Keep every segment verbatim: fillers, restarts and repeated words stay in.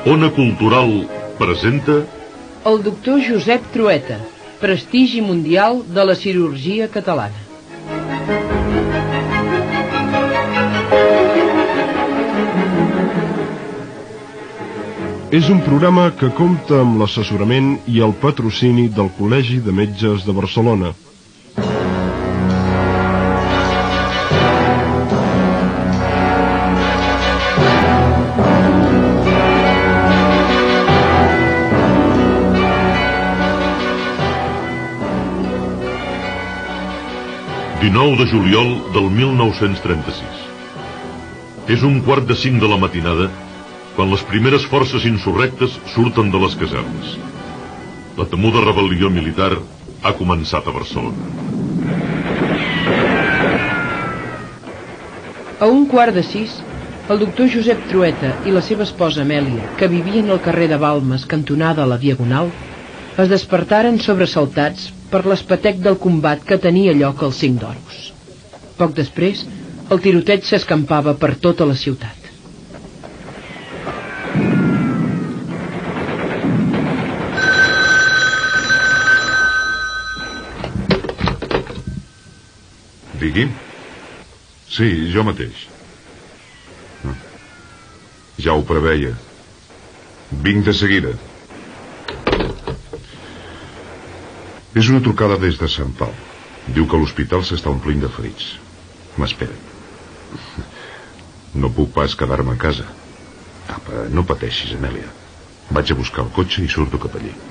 Ona Cultural presenta... El doctor Josep Trueta, prestigi mundial de la cirurgia catalana. És un programa que compta amb l'assessorament i el patrocini del Col·legi de Metges de Barcelona. dinou de juliol del mil nou-cents trenta-sis. És un quart de cinc de la matinada quan les primeres forces insurrectes surten de les casernes. La temuda rebel·lió militar ha començat a Barcelona. A un quart de sis, el doctor Josep Trueta i la seva esposa Amèlia, que vivien al carrer de Balmes, cantonada a la Diagonal, es despertaren sobresaltats per l'espetec del combat que tenia lloc als Cinc d'Oros. Poc després, el tiroteig s'escampava per tota la ciutat. Digui? Sí, jo mateix. Ja ho preveia. Vinc de seguida. És una trucada des de Sant Pau. Diu que l'hospital s'està omplint de ferits. M'espera. No puc pas quedar-me a casa. Apa, no pateixis, Amèlia. Vaig a buscar el cotxe i surto cap allí.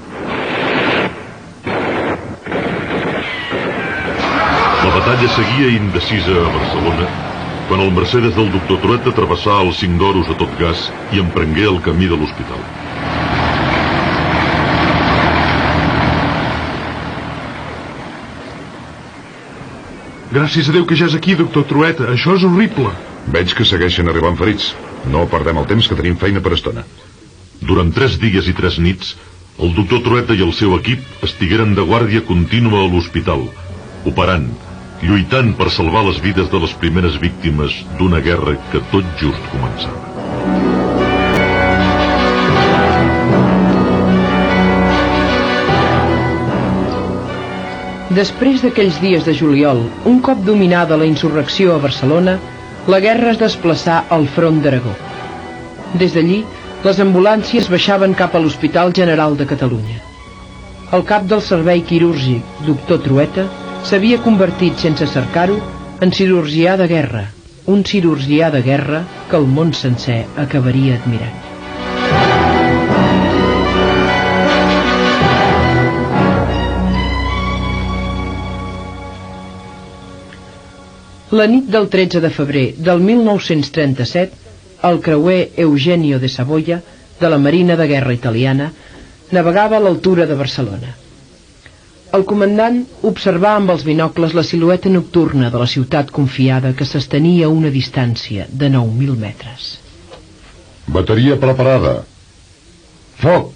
La batalla seguia indecisa a Barcelona quan el Mercedes del doctor Trueta travessà els Cinc d'Oros a tot gas i emprengué el camí de l'hospital. Gràcies a Déu que ja és aquí, doctor Trueta. Això és horrible. Veig que segueixen arribant ferits. No perdem el temps, que tenim feina per estona. Durant tres dies i tres nits, el doctor Trueta i el seu equip estigueren de guàrdia contínua a l'hospital, operant, lluitant per salvar les vides de les primeres víctimes d'una guerra que tot just començava. Després d'aquells dies de juliol, un cop dominada la insurrecció a Barcelona, la guerra es desplaçà al front d'Aragó. Des d'allí, les ambulàncies baixaven cap a l'Hospital General de Catalunya. El cap del servei quirúrgic, doctor Trueta, s'havia convertit, sense cercar-ho, en cirurgià de guerra, un cirurgià de guerra que el món sencer acabaria admirant. La nit del tretze de febrer del mil nou-cents trenta-set, el creuer Eugenio de Savoia, de la Marina de Guerra italiana, navegava a l'altura de Barcelona. El comandant observà amb els binocles la silueta nocturna de la ciutat confiada que s'estenia a una distància de nou mil metres. Bateria preparada. Foc!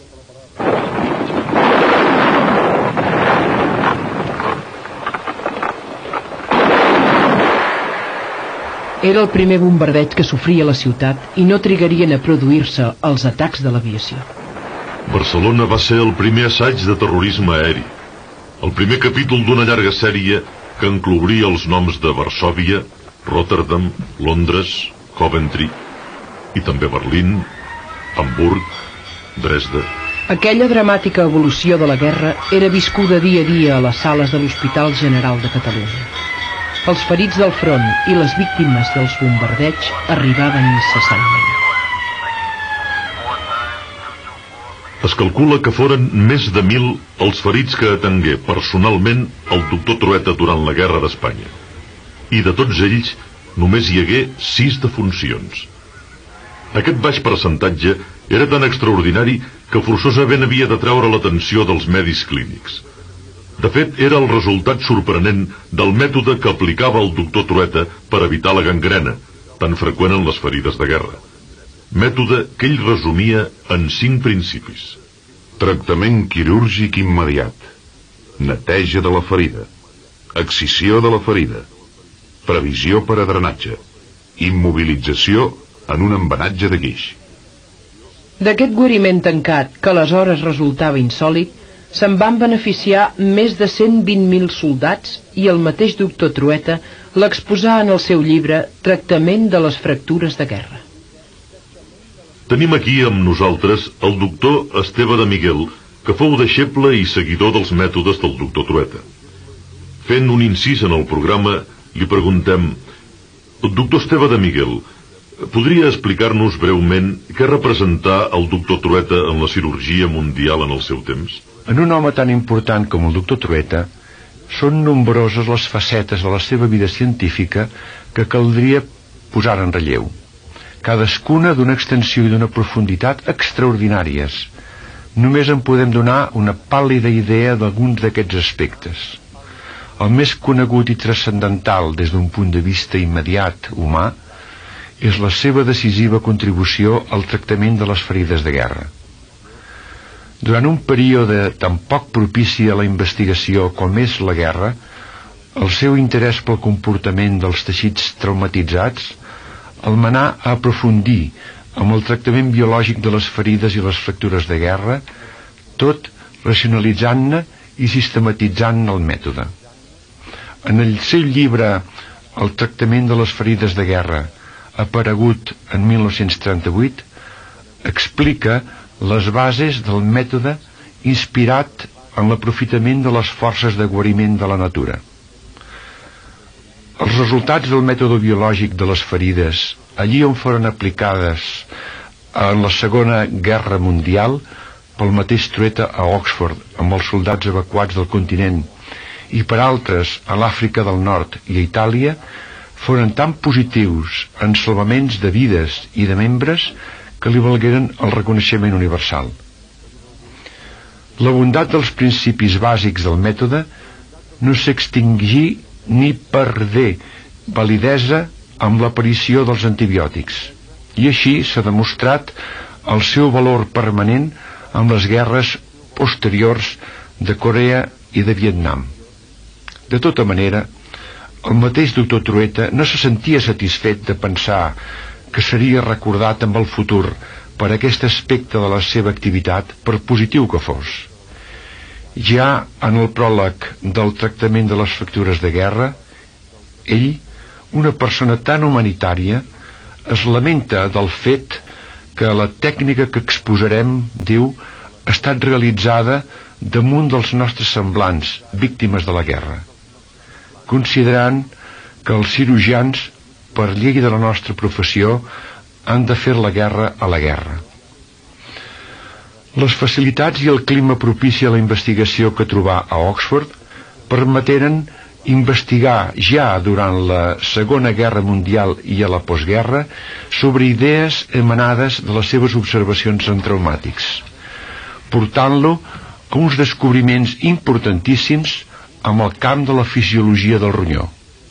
Era el primer bombardeig que sofria la ciutat i no trigarien a produir-se els atacs de l'aviació. Barcelona va ser el primer assaig de terrorisme aeri, el primer capítol d'una llarga sèrie que inclouria els noms de Varsòvia, Rotterdam, Londres, Coventry i també Berlín, Hamburg, Dresda. Aquella dramàtica evolució de la guerra era viscuda dia a dia a les sales de l'Hospital General de Catalunya. Els ferits del front i les víctimes dels bombardeigs arribaven incessantment. Es calcula que foren més de mil els ferits que atengué personalment el doctor Trueta durant la Guerra d'Espanya. I de tots ells, només hi hagué sis defuncions. Aquest baix percentatge era tan extraordinari que forçosament havia de treure l'atenció dels medis clínics. De fet, era el resultat sorprenent del mètode que aplicava el doctor Trueta per evitar la gangrena, tan freqüent en les ferides de guerra. Mètode que ell resumia en cinc principis. Tractament quirúrgic immediat. Neteja de la ferida. Excisió de la ferida. Previsió per a drenatge. Immobilització en un embenatge de guix. D'aquest guariment tancat, que aleshores resultava insòlit, se'n van beneficiar més de cent vint mil soldats i el mateix doctor Trueta l'exposà en el seu llibre Tractament de les fractures de guerra. Tenim aquí amb nosaltres el doctor Esteve de Miguel, que fou deixeble i seguidor dels mètodes del doctor Trueta. Fent un incís en el programa, li preguntem: doctor Esteve de Miguel, podria explicar-nos breument què representà el doctor Trueta en la cirurgia mundial en el seu temps? En un home tan important com el doctor Trueta, són nombroses les facetes de la seva vida científica que caldria posar en relleu, cadascuna d'una extensió i d'una profunditat extraordinàries. Només en podem donar una pàl·lida idea d'alguns d'aquests aspectes. El més conegut i transcendental des d'un punt de vista immediat humà és la seva decisiva contribució al tractament de les ferides de guerra. Durant un període tan poc propici a la investigació com és la guerra, el seu interès pel comportament dels teixits traumatitzats el manà a aprofundir amb el tractament biològic de les ferides i les fractures de guerra, tot racionalitzant-ne i sistematitzant el mètode. En el seu llibre El tractament de les ferides de guerra, aparegut en mil nou-cents trenta-vuit, explica les bases del mètode inspirat en l'aprofitament de les forces de guariment de la natura. Els resultats del mètode biològic de les ferides, allí on foren aplicades en la Segona Guerra Mundial pel mateix Trueta a Oxford amb els soldats evacuats del continent i per altres a l'Àfrica del Nord i a Itàlia, foren tan positius en salvaments de vides i de membres que li valgueren el reconeixement universal. La bondat dels principis bàsics del mètode no s'extingí ni perdé validesa amb l'aparició dels antibiòtics, i així s'ha demostrat el seu valor permanent en les guerres posteriors de Corea i de Vietnam. De tota manera, el mateix doctor Trueta no se sentia satisfet de pensar que seria recordat amb el futur per aquest aspecte de la seva activitat, per positiu que fos. Ja en el pròleg del tractament de les fractures de guerra, ell, una persona tan humanitària, es lamenta del fet que la tècnica que exposarem, diu, ha estat realitzada damunt dels nostres semblants, víctimes de la guerra, considerant que els cirurgians, per llei de la nostra professió, han de fer la guerra a la guerra. Les facilitats i el clima propici a la investigació que trobà a Oxford permeteren investigar ja durant la Segona Guerra Mundial i a la postguerra sobre idees emanades de les seves observacions en traumàtics, portant-lo a uns descobriments importantíssims amb el camp de la fisiologia del ronyó.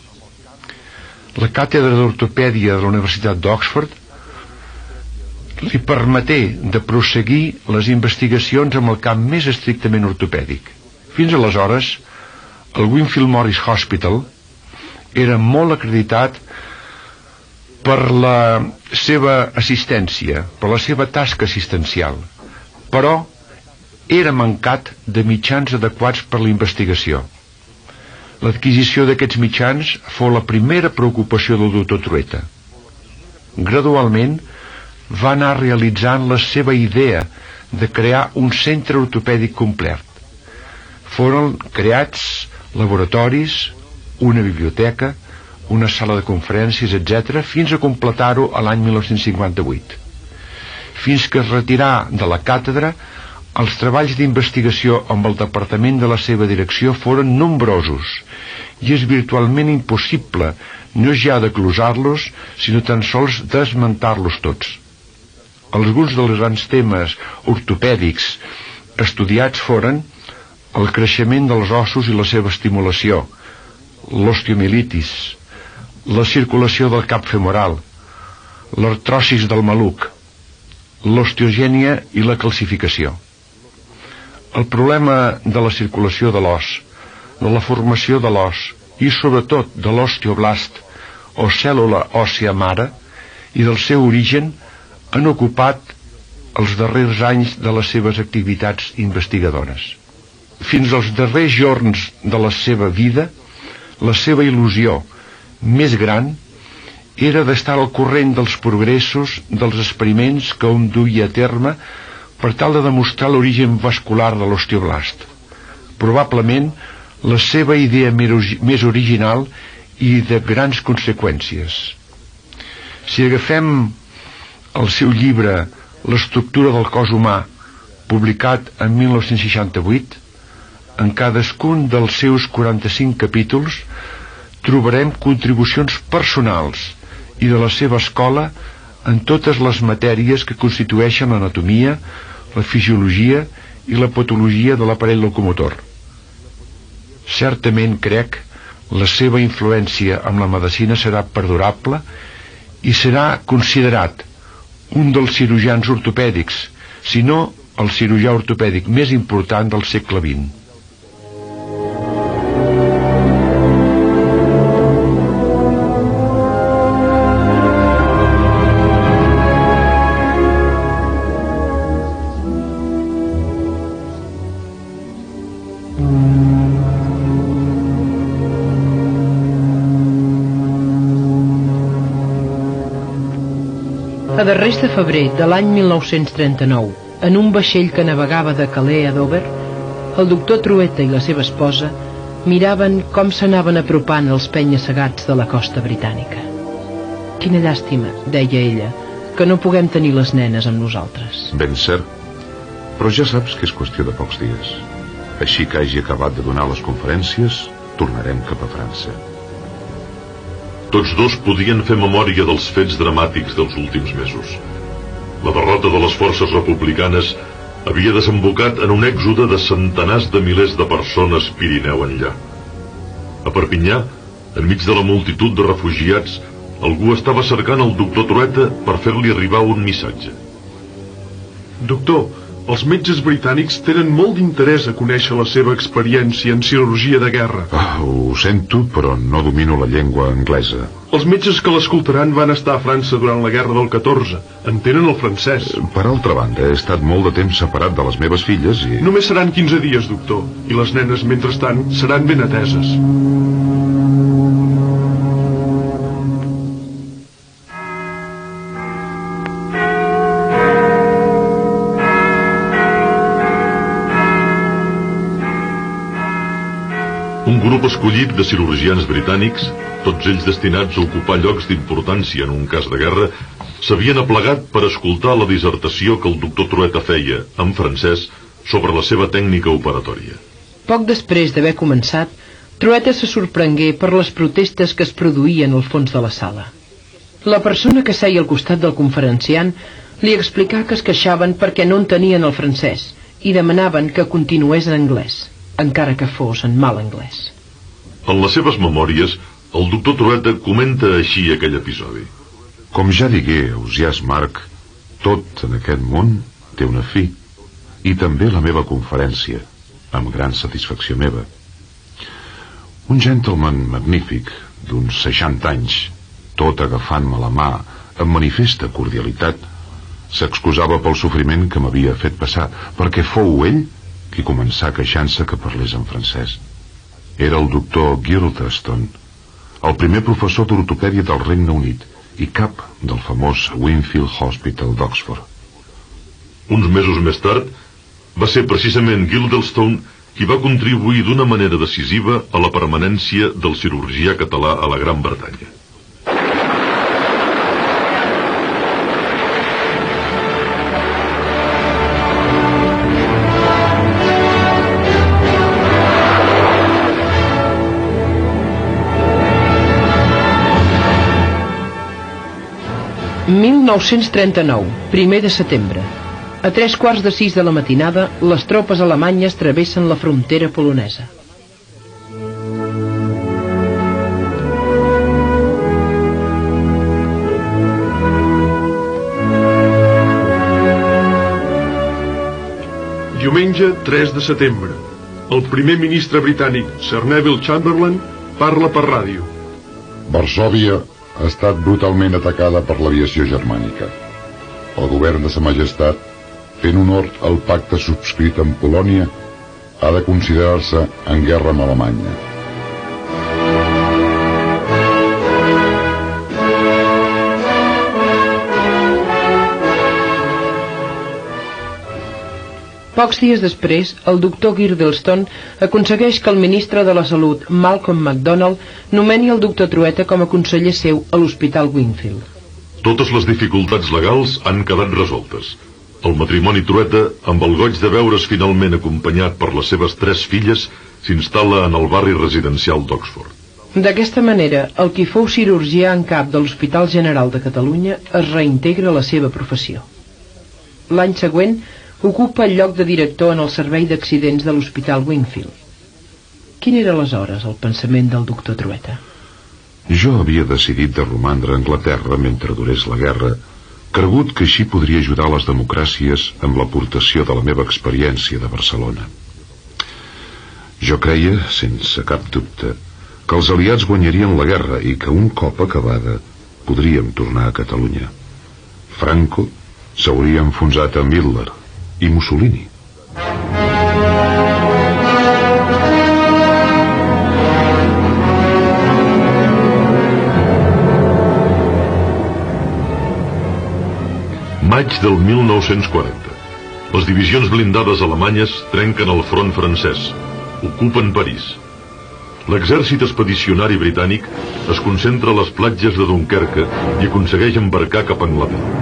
La càtedra d'ortopèdia de la Universitat d'Oxford li permeté de prosseguir les investigacions amb el camp més estrictament ortopèdic. Fins aleshores, el Winfield Morris Hospital era molt acreditat per la seva assistència, per la seva tasca assistencial, però era mancat de mitjans adequats per la investigació. L'adquisició d'aquests mitjans fou la primera preocupació del doctor Trueta. Gradualment va anar realitzant la seva idea de crear un centre ortopèdic complet. Foren creats laboratoris, una biblioteca, una sala de conferències, etcètera, fins a completar-ho a l'any mil nou-cents cinquanta-vuit. Fins que es retirà de la càtedra, els treballs d'investigació amb el departament de la seva direcció foren nombrosos i és virtualment impossible no ja de closar-los, sinó tan sols desmentar-los tots. Alguns dels grans temes ortopèdics estudiats foren el creixement dels ossos i la seva estimulació, l'osteomielitis, la circulació del cap femoral, l'artrosis del maluc, l'osteogènia i la calcificació. El problema de la circulació de l'os, de la formació de l'os i sobretot de l'osteoblast o cèl·lula òssia mare i del seu origen han ocupat els darrers anys de les seves activitats investigadores. Fins als darrers jorns de la seva vida, la seva il·lusió més gran era d'estar al corrent dels progressos dels experiments que hom duia a terme per tal de demostrar l'origen vascular de l'osteoblast. Probablement la seva idea més original i de grans conseqüències. Si agafem el seu llibre L'estructura del cos humà, publicat en mil nou-cents seixanta-vuit, en cadascun dels seus quaranta-cinc capítols trobarem contribucions personals i de la seva escola en totes les matèries que constitueixen l'anatomia, la fisiologia i la patologia de l'aparell locomotor. Certament crec la seva influència amb la medicina serà perdurable i serà considerat un dels cirurgians ortopèdics, si no el cirurgià ortopèdic més important del segle vint. A darrers de febrer de l'any mil nou-cents trenta-nou, en un vaixell que navegava de Calais a Dover, el doctor Trueta i la seva esposa miraven com s'anaven apropant els penya-segats de la costa britànica. Quina llàstima, deia ella, que no puguem tenir les nenes amb nosaltres. Ben cert, però ja saps que és qüestió de pocs dies. Així que hagi acabat de donar les conferències, tornarem cap a França. Tots dos podien fer memòria dels fets dramàtics dels últims mesos. La derrota de les forces republicanes havia desembocat en un èxode de centenars de milers de persones Pirineu enllà. A Perpinyà, enmig de la multitud de refugiats, algú estava cercant el doctor Trueta per fer-li arribar un missatge. Doctor, els metges britànics tenen molt d'interès a conèixer la seva experiència en cirurgia de guerra. Oh, ho sento, però no domino la llengua anglesa. Els metges que l'escoltaran van estar a França durant la guerra del catorze. Entenen el francès. Per altra banda, he estat molt de temps separat de les meves filles i... Només seran quinze dies, doctor, i les nenes, mentrestant, seran ben ateses. Un grup escollit de cirurgians britànics, tots ells destinats a ocupar llocs d'importància en un cas de guerra, s'havien aplegat per escoltar la dissertació que el doctor Trueta feia, en francès, sobre la seva tècnica operatòria. Poc després d'haver començat, Trueta se sorprengué per les protestes que es produïen al fons de la sala. La persona que seia al costat del conferenciant li explicà que es queixaven perquè no entenien el francès i demanaven que continués en anglès, encara que fos en mal anglès. En les seves memòries, el doctor Trueta comenta així aquell episodi. Com ja digué Ausiàs Marc, tot en aquest món té una fi, i també la meva conferència, amb gran satisfacció meva. Un gentleman magnífic, d'uns seixanta anys, tot agafant-me la mà amb manifesta cordialitat, s'excusava pel sofriment que m'havia fet passar, perquè fou ell qui començà queixant-se que parlés en francès. Era el doctor Girdlestone, el primer professor d'ortopèdia del Regne Unit i cap del famós Winfield Hospital d'Oxford. Uns mesos més tard, va ser precisament Girdlestone qui va contribuir d'una manera decisiva a la permanència del cirurgià català a la Gran Bretanya. mil nou-cents trenta-nou, primer de setembre. A tres quarts de sis de la matinada, les tropes alemanyes travessen la frontera polonesa. Diumenge tres de setembre. El primer ministre britànic, Sir Neville Chamberlain, parla per ràdio. Varsòvia ha estat brutalment atacada per l'aviació germànica. El govern de Sa Majestat fent honor al pacte subscrit amb Polònia, ha de considerar-se en guerra amb Alemanya. Pocs dies després, el doctor Girdlestone aconsegueix que el ministre de la Salut, Malcolm MacDonald, nomeni el doctor Trueta com a conseller seu a l'Hospital Wingfield. Totes les dificultats legals han quedat resoltes. El matrimoni Trueta, amb el goig de veure's finalment acompanyat per les seves tres filles, s'instal·la en el barri residencial d'Oxford. D'aquesta manera, el qui fou cirurgià en cap de l'Hospital General de Catalunya es reintegra a la seva professió. L'any següent, ocupa el lloc de director en el servei d'accidents de l'Hospital Wingfield. Quin era aleshores el pensament del doctor Trueta? Jo havia decidit de romandre a Anglaterra mentre durés la guerra, cregut que així podria ajudar les democràcies amb l'aportació de la meva experiència de Barcelona. Jo creia, sense cap dubte, que els aliats guanyarien la guerra i que un cop acabada podríem tornar a Catalunya. Franco s'hauria enfonsat amb Hitler i Mussolini. Maig del mil nou-cents quaranta. Les divisions blindades alemanyes trenquen el front francès. Ocupen París. L'exèrcit expedicionari britànic es concentra a les platges de Dunkerque i aconsegueix embarcar cap a Anglaterra.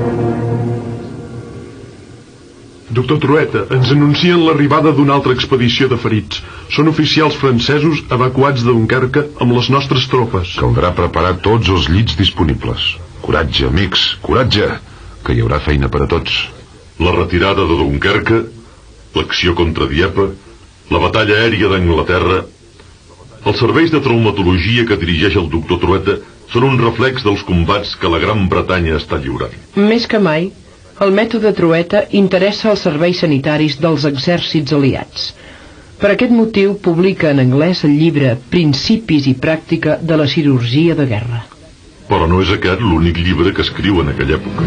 Doctor Trueta, ens anuncien l'arribada d'una altra expedició de ferits. Són oficials francesos evacuats de Dunkerque amb les nostres tropes. Caldrà preparar tots els llits disponibles. Coratge, amics, coratge, que hi haurà feina per a tots. La retirada de Dunkerque, l'acció contra Dieppe, la batalla aèria d'Anglaterra. Els serveis de traumatologia que dirigeix el doctor Trueta són un reflex dels combats que la Gran Bretanya està lliurant. Més que mai, el mètode Trueta interessa als serveis sanitaris dels exèrcits aliats. Per aquest motiu publica en anglès el llibre Principis i pràctica de la cirurgia de guerra. Però no és aquest l'únic llibre que escriu en aquella època.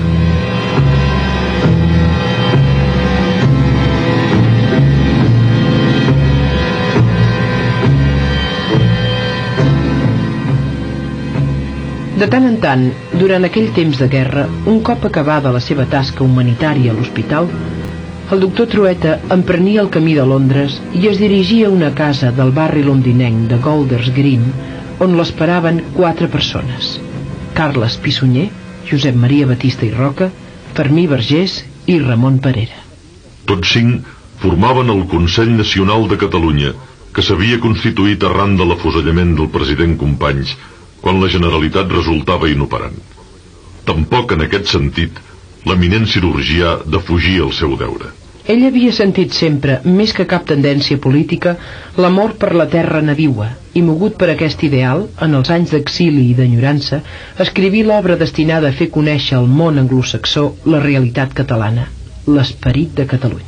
De tant en tant, durant aquell temps de guerra, un cop acabada la seva tasca humanitària a l'hospital, el doctor Trueta emprenia el camí de Londres i es dirigia a una casa del barri londinenc de Golders Green, on l'esperaven quatre persones: Carles Pissunyer, Josep Maria Batista i Roca, Fermí Vergés i Ramon Parera. Tots cinc formaven el Consell Nacional de Catalunya, que s'havia constituït arran de l'afusellament del president Companys, quan la Generalitat resultava inoperant. Tampoc en aquest sentit l'eminent cirurgià defugia el seu deure. Ell havia sentit sempre, més que cap tendència política, l'amor per la terra nadiua, i mogut per aquest ideal, en els anys d'exili i d'enyorança, escriví l'obra destinada a fer conèixer al món anglosaxó la realitat catalana, l'esperit de Catalunya.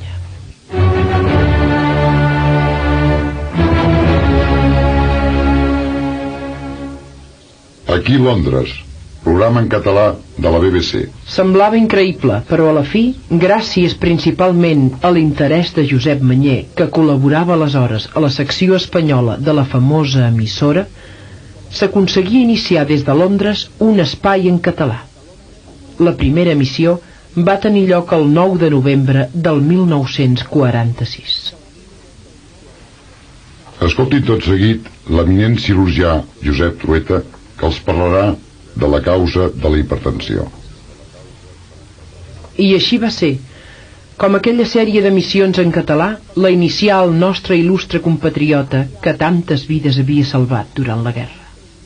Aquí Londres, programa en català de la B B C. Semblava increïble, però a la fi, gràcies principalment a l'interès de Josep Manyer, que col·laborava aleshores a la secció espanyola de la famosa emissora, s'aconseguia iniciar des de Londres un espai en català. La primera emissió va tenir lloc el nou de novembre del mil nou-cents quaranta-sis. Escolti tot seguit l'eminent cirurgià Josep Trueta, que els parlarà de la causa de la hipertensió. I així va ser. Com aquella sèrie d'emissions en català, la inicià el nostre il·lustre compatriota que tantes vides havia salvat durant la guerra.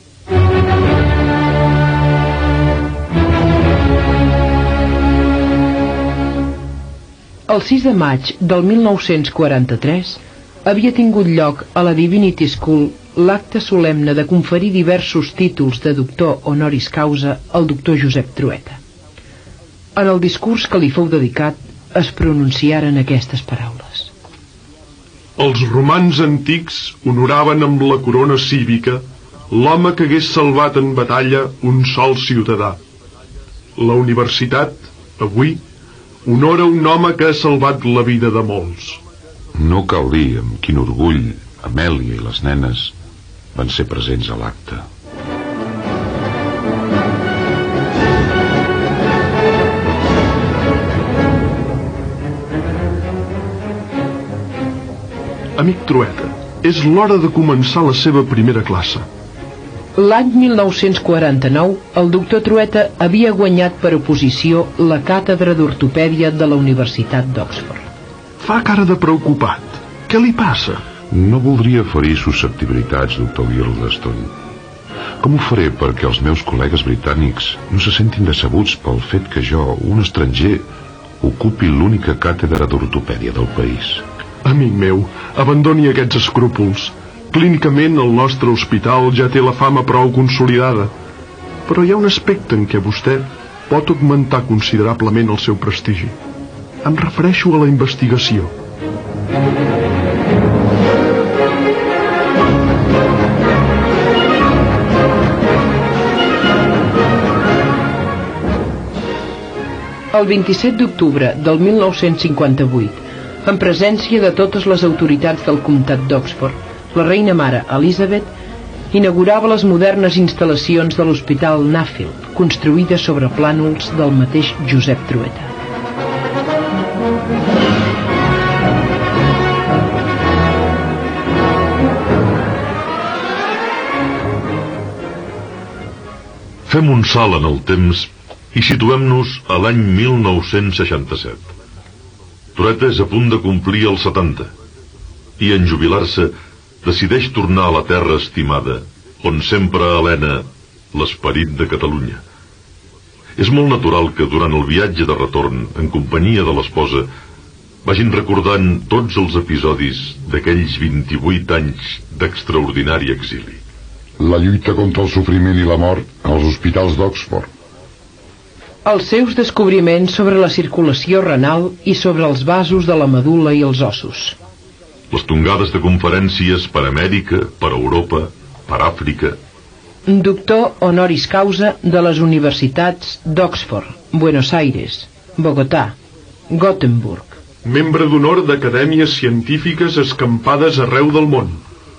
El sis de maig del mil nou-cents quaranta-tres havia tingut lloc a la Divinity School l'acte solemne de conferir diversos títols de doctor honoris causa al doctor Josep Trueta. En el discurs que li fou dedicat es pronunciaren aquestes paraules. Els romans antics honoraven amb la corona cívica l'home que hagués salvat en batalla un sol ciutadà. La universitat, avui, Honora un home que ha salvat la vida de molts. No cal dir amb quin orgull Amèlia i les nenes van ser presents a l'acte. Amic Trueta, és l'hora de començar la seva primera classe. L'any mil nou-cents quaranta-nou, el doctor Trueta havia guanyat per oposició la càtedra d'ortopèdia de la Universitat d'Oxford. Fa cara de preocupat. Què li passa? No voldria ferir susceptibilitats, doctor Girdlestone. Com ho faré perquè els meus col·legues britànics no se sentin decebuts pel fet que jo, un estranger, ocupi l'única càtedra d'ortopèdia del país? Amic meu, abandoni aquests escrúpols. Clínicament el nostre hospital ja té la fama prou consolidada. Però hi ha un aspecte en què vostè pot augmentar considerablement el seu prestigi. Em refereixo a la investigació. El vint-i-set d'octubre del mil nou-cents cinquanta-vuit, en presència de totes les autoritats del comtat d'Oxford, la reina mare Elizabeth inaugurava les modernes instal·lacions de l'Hospital Nuffield, construïdes sobre plànols del mateix Josep Trueta. Fem un salt en el temps i situem-nos a l'any mil nou-cents seixanta-set. Trueta és a punt de complir els setanta i en jubilar-se decideix tornar a la terra estimada, on sempre alena l'esperit de Catalunya. És molt natural que durant el viatge de retorn, en companyia de l'esposa, vagin recordant tots els episodis d'aquells vint-i-vuit anys d'extraordinari exili. La lluita contra el sofriment i la mort als hospitals d'Oxford. Els seus descobriments sobre la circulació renal i sobre els vasos de la medul·la i els ossos. Les tongades de conferències per Amèrica, per Europa, per Àfrica. Doctor honoris causa de les universitats d'Oxford, Buenos Aires, Bogotà, Gothenburg. Membre d'honor d'acadèmies científiques escampades arreu del món.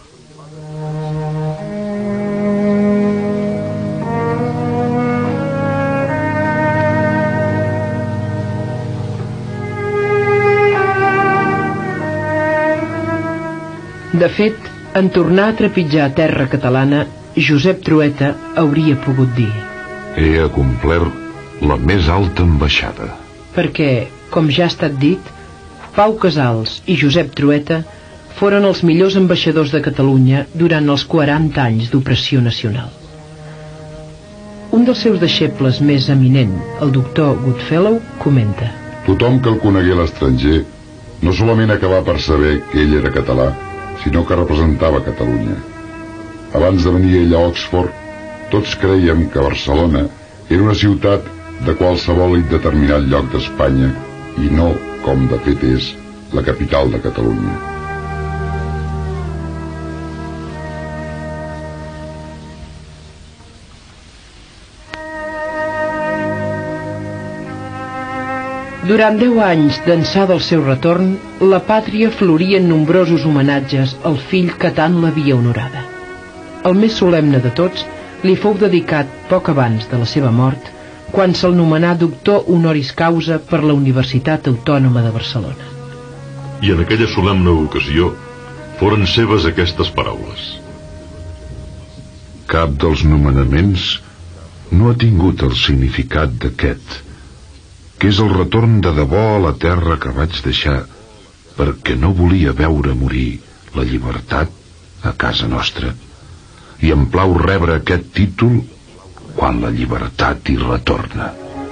De fet, en tornar a trepitjar terra catalana, Josep Trueta hauria pogut dir: He acomplert la més alta ambaixada. Perquè, com ja ha estat dit, Pau Casals i Josep Trueta foren els millors ambaixadors de Catalunya durant els quaranta anys d'opressió nacional. Un dels seus deixebles més eminent, el doctor Goodfellow, comenta: Tothom que el conegué a l'estranger no solament acabà per saber que ell era català, sinó que representava Catalunya. Abans de venir ell a Oxford, tots creiem que Barcelona era una ciutat de qualsevol indeterminat lloc d'Espanya i no, com de fet és, la capital de Catalunya. Durant deu anys d'ençà del seu retorn, la pàtria floria en nombrosos homenatges al fill que tant l'havia honorada. El més solemne de tots li fou dedicat poc abans de la seva mort, quan se'l nomenà doctor honoris causa per la Universitat Autònoma de Barcelona. I en aquella solemne ocasió foren seves aquestes paraules: Cap dels nomenaments no ha tingut el significat d'aquest, que és el retorn de debò a la terra que vaig deixar perquè no volia veure morir la llibertat a casa nostra, i em plau rebre aquest títol quan la llibertat hi retorna.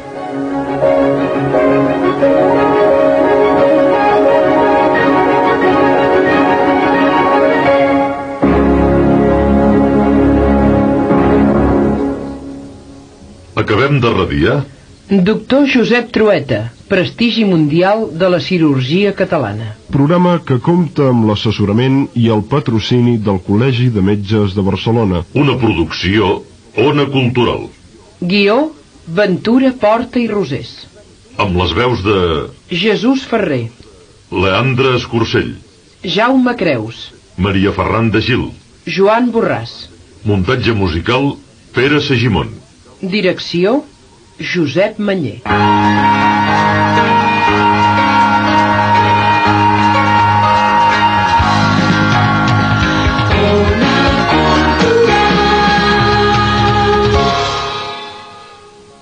Acabem de radiar Doctor Josep Trueta, prestigi mundial de la cirurgia catalana. Programa que compta amb l'assessorament i el patrocini del Col·legi de Metges de Barcelona. una producció Ona Cultural. Guió, Ventura Porta i Rosés. amb les veus de... Jesús Ferrer, Leandre Escursell, Jaume Creus, Maria Ferran de Gil, Joan Borràs. muntatge musical Pere Segimon. Direcció Josep Manyer.